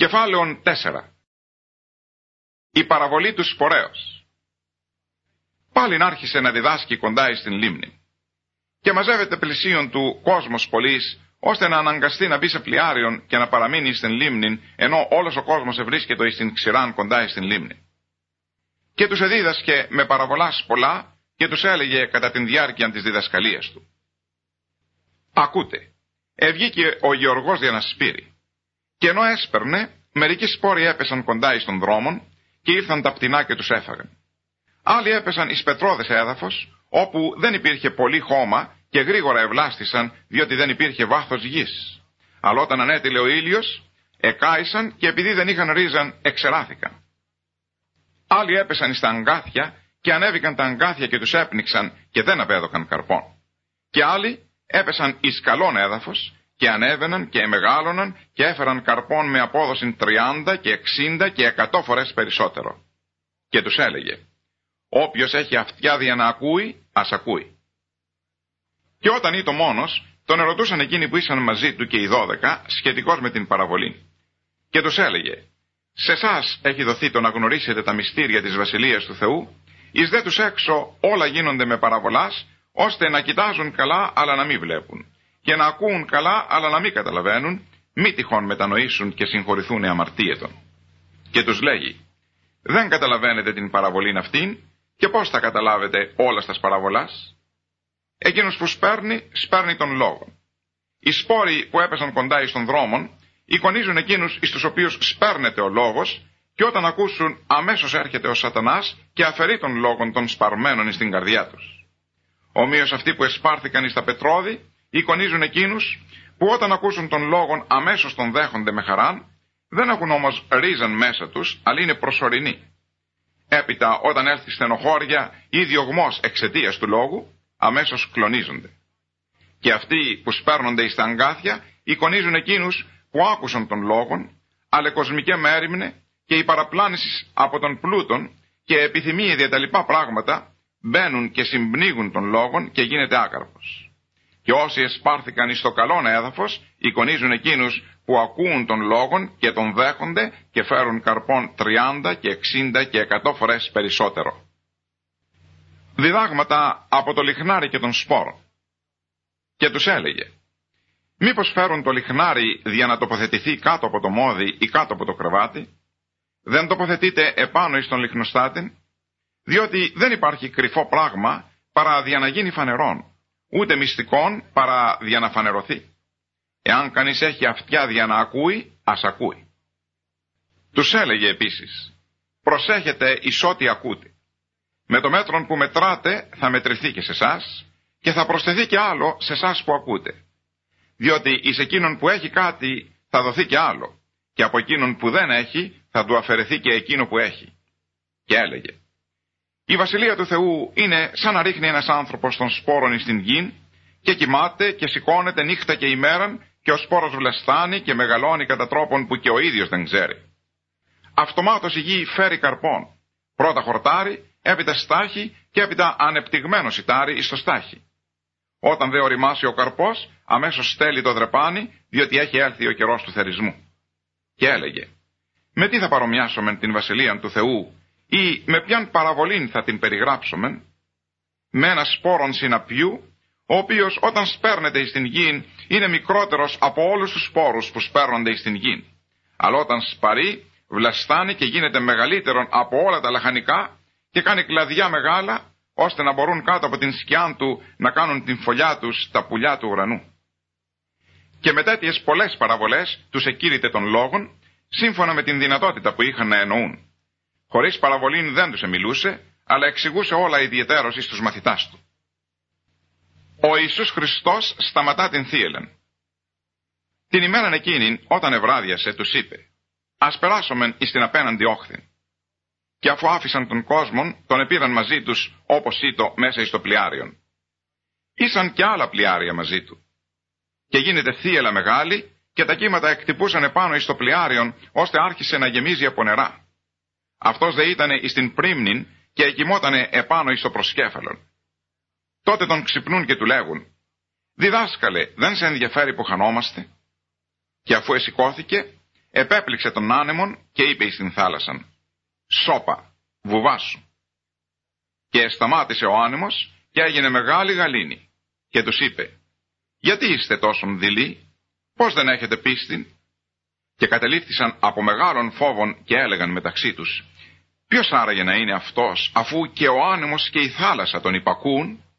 Κεφάλαιον 4. Η παραβολή του σπορέως. Πάλιν άρχισε να διδάσκει κοντά εις την λίμνη. Και μαζεύεται πλησίον του κόσμος πολλής, ώστε να αναγκαστεί να μπει σε πλοιάριον και να παραμείνει στην λίμνη, ενώ όλος ο κόσμος ευρίσκεται εις την ξηράν κοντά εις την λίμνη. Και τους εδίδασκε με παραβολάς πολλά και τους έλεγε κατά την διάρκεια της διδασκαλίας του. Ακούτε, ευγήκε ο Γεωργός για να σπείρει. Και ενώ έσπερνε, μερικοί σπόροι έπεσαν κοντά εις των δρόμων και ήρθαν τα πτηνά και τους έφαγαν. Άλλοι έπεσαν εις πετρώδες έδαφος, όπου δεν υπήρχε πολύ χώμα και γρήγορα ευλάστησαν, διότι δεν υπήρχε βάθος γης. Αλλά όταν ανέτειλε ο ήλιος, εκάησαν και επειδή δεν είχαν ρίζαν, εξεράθηκαν. Άλλοι έπεσαν εις τα αγκάθια και ανέβηκαν τα αγκάθια και τους έπνιξαν και δεν απέδωκαν καρπόν. Και άλλοι έπεσαν εις καλόν έδαφος και ανέβαιναν και εμεγάλωναν και έφεραν καρπόν με απόδοση 30 και 60 και 100 φορές περισσότερο. Και τους έλεγε, όποιος έχει αυτιά για να ακούει, ας ακούει. Και όταν ήτο μόνος, τον ερωτούσαν εκείνοι που ήσαν μαζί του και οι 12 σχετικώς με την παραβολή. Και τους έλεγε, σε εσάς έχει δοθεί το να γνωρίσετε τα μυστήρια της Βασιλείας του Θεού, εις δε τους έξω όλα γίνονται με παραβολάς, ώστε να κοιτάζουν καλά αλλά να μην βλέπουν, και να ακούουν καλά αλλά να μην καταλαβαίνουν, μη τυχόν μετανοήσουν και συγχωρηθούν αμαρτίαιτον. Και τους λέγει, δεν καταλαβαίνετε την παραβολήν αυτήν, και πώς θα καταλάβετε όλα στα παραβολάς? Εκείνος που σπέρνει τον λόγο. Οι σπόροι που έπεσαν κοντά εις των δρόμων, εικονίζουν εκείνους εις τους οποίους σπέρνεται ο λόγος, και όταν ακούσουν αμέσως έρχεται ο σατανάς και αφαιρεί τον λόγον των σπαρμένων εις την καρδιά τους. Ομοίως αυτοί που εσπάρθηκαν εις τα πετρώδη, εικονίζουν εκείνους που όταν ακούσουν τον λόγον αμέσως τον δέχονται με χαράν, δεν έχουν όμως ρίζαν μέσα τους, αλλά είναι προσωρινοί. Έπειτα όταν έρθει στενοχώρια ή διωγμός εξαιτίας του λόγου, αμέσως κλονίζονται. Και αυτοί που σπέρνονται εις τα αγκάθια, εικονίζουν εκείνους που άκουσαν τον λόγον, αλλά κοσμικέ μέριμνε και η παραπλάνηση από τον πλούτον και επιθυμία για τα λοιπά πράγματα, μπαίνουν και συμπνίγουν τον λόγον και γίνεται άκαρπος. Και όσοι εσπάρθηκαν εις το καλόν έδαφος, εικονίζουν εκείνους που ακούν τον λόγον και τον δέχονται και φέρουν καρπόν 30 και 60 και 100 φορές περισσότερο. Διδάγματα από το λιχνάρι και τον σπόρο. Και τους έλεγε, μήπως φέρουν το λιχνάρι για να τοποθετηθεί κάτω από το μόδι ή κάτω από το κρεβάτι? Δεν τοποθετείτε επάνω εις τον λιχνοστάτην? Διότι δεν υπάρχει κρυφό πράγμα παρά δια να γίνει φανερόν, ούτε μυστικόν παρά δια να φανερωθεί. Εάν κανείς έχει αυτιά δια να ακούει, ας ακούει. Τους έλεγε επίσης, προσέχετε εις ό,τι ακούτε. Με το μέτρον που μετράτε θα μετρηθεί και σε εσάς και θα προσθεθεί και άλλο σε εσάς που ακούτε. Διότι εις εκείνον που έχει κάτι θα δοθεί και άλλο, και από εκείνον που δεν έχει θα του αφαιρεθεί και εκείνο που έχει. Και έλεγε, η Βασιλεία του Θεού είναι σαν να ρίχνει ένας άνθρωπος των σπόρων εις την γην και κοιμάται και σηκώνεται νύχτα και ημέραν και ο σπόρος βλαστάνει και μεγαλώνει κατά τρόπον που και ο ίδιος δεν ξέρει. Αυτομάτως η γη φέρει καρπόν, πρώτα χορτάρι, έπειτα στάχι και έπειτα ανεπτυγμένο σιτάρι εις το στάχι. Όταν δε οριμάσει ο καρπός, αμέσως στέλνει το δρεπάνι, διότι έχει έλθει ο καιρός του θερισμού. Και έλεγε, με τι θα παρομοιάσομεν την Βασιλεία του Θεού ή με ποιαν παραβολήν θα την περιγράψομεν? Με ένα σπόρον συναπιού, ο οποίος όταν σπέρνεται εις την γην είναι μικρότερος από όλους τους σπόρους που σπέρνονται εις την γην. Αλλά όταν σπαρεί, βλαστάνει και γίνεται μεγαλύτερον από όλα τα λαχανικά και κάνει κλαδιά μεγάλα, ώστε να μπορούν κάτω από την σκιά του να κάνουν την φωλιά τους τα πουλιά του ουρανού. Και με τέτοιες πολλές παραβολές τους εκήρυτε των λόγων, σύμφωνα με την δυνατότητα που είχαν να εννοούν. Χωρίς παραβολήν δεν τους εμιλούσε, αλλά εξηγούσε όλα ιδιαιτέρως εις τους μαθητάς του. Ο Ιησούς Χριστός σταματά την θύελεν. Την ημέραν εκείνην, όταν ευράδιασε, τους είπε, ας περάσομεν εις την απέναντι όχθην. Και αφού άφησαν τον κόσμον, τον επήραν μαζί τους, όπως ήτο μέσα εις το πλοιάριον. Ήσαν και άλλα πλοιάρια μαζί του. Και γίνεται θύελα μεγάλη, και τα κύματα εκτυπούσαν επάνω εις το πλοιάριον, ώστε άρχισε να γεμίζει από νερά. Αυτός δε ήτανε εις την πρίμνην και εκοιμότανε επάνω εις το προσκέφαλον. Τότε τον ξυπνούν και του λέγουν, διδάσκαλε, δεν σε ενδιαφέρει που χανόμαστε? Και αφού εσηκώθηκε, επέπληξε τον άνεμον και είπε εις την θάλασσαν, «Σώπα, βουβάσου». Και σταμάτησε ο άνεμος και έγινε μεγάλη γαλήνη. Και τους είπε, «Γιατί είστε τόσον δειλοί, πώς δεν έχετε πίστη?» Και κατελήφθησαν από μεγάλων φόβων και έλεγαν μεταξύ τους, «Ποιος άραγε να είναι αυτός, αφού και ο άνεμος και η θάλασσα τον υπακούν?»